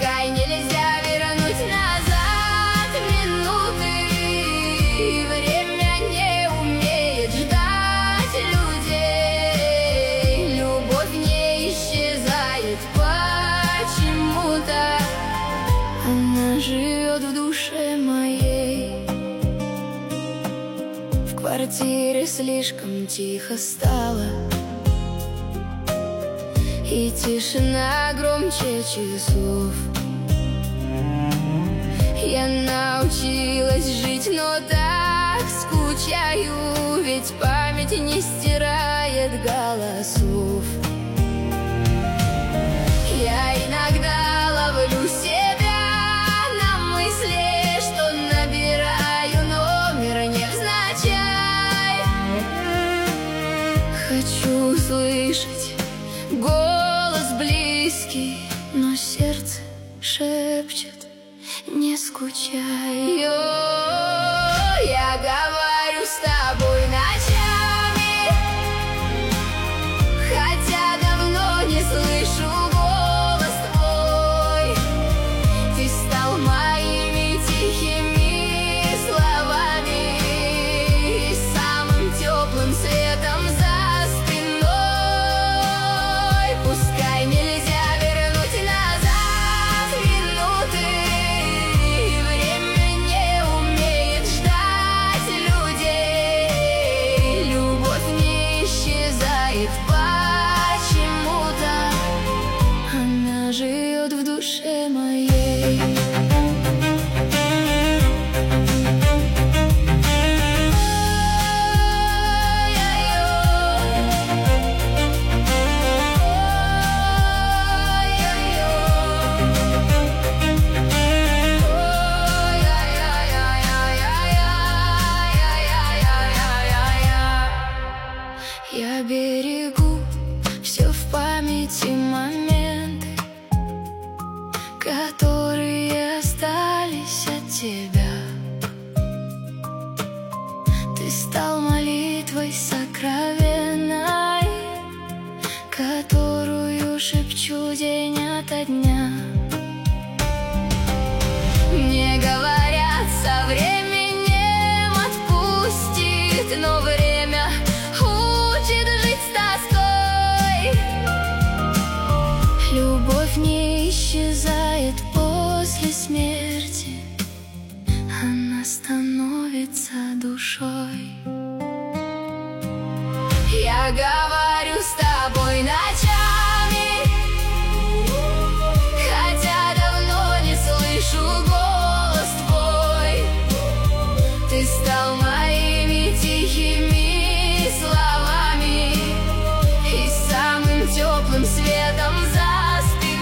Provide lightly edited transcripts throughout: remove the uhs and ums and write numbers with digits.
Пускай нельзя вернуть назад минуты, время не умеет ждать людей. Любовь не исчезает почему-то, она живет в душе моей. В квартире слишком тихо стало, и тишина громче часов. Я научилась жить, но так скучаю, ведь память не стирает голосов. Я иногда ловлю себя на мысли, что набираю номер невзначай. Хочу услышать голос близкий, но сердце шепчет: не скучай. Я говорю с тобой ночами, хотя давно не слышу голос твой. Ты стал моими тихими словами и самым теплым светом за спиной. Пускай нельзя вернуть назад минуты, время не умеет ждать людей. Любовь не исчезает почему-то, она живет в душе моей. Я берегу все в памяти моменты, которые остались от тебя. Ты стал молитвой сокровенной, которую шепчу день ото дня. Мне говорят, со временем отпустит, но время учит жить с тоской. Любовь не исчезает после смерти, она становится душой. Я говорю с тобой ночами, хотя давно не слышу голос твой. Ты стал моими тихими словами и самым теплым светом за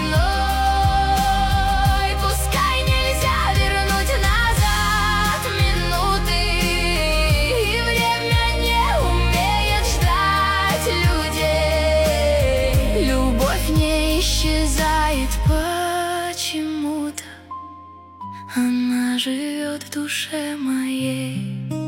спиной. Пускай нельзя вернуть назад минуты, время не умеет ждать людей. Любовь не исчезает почему-то, она живет в душе моей.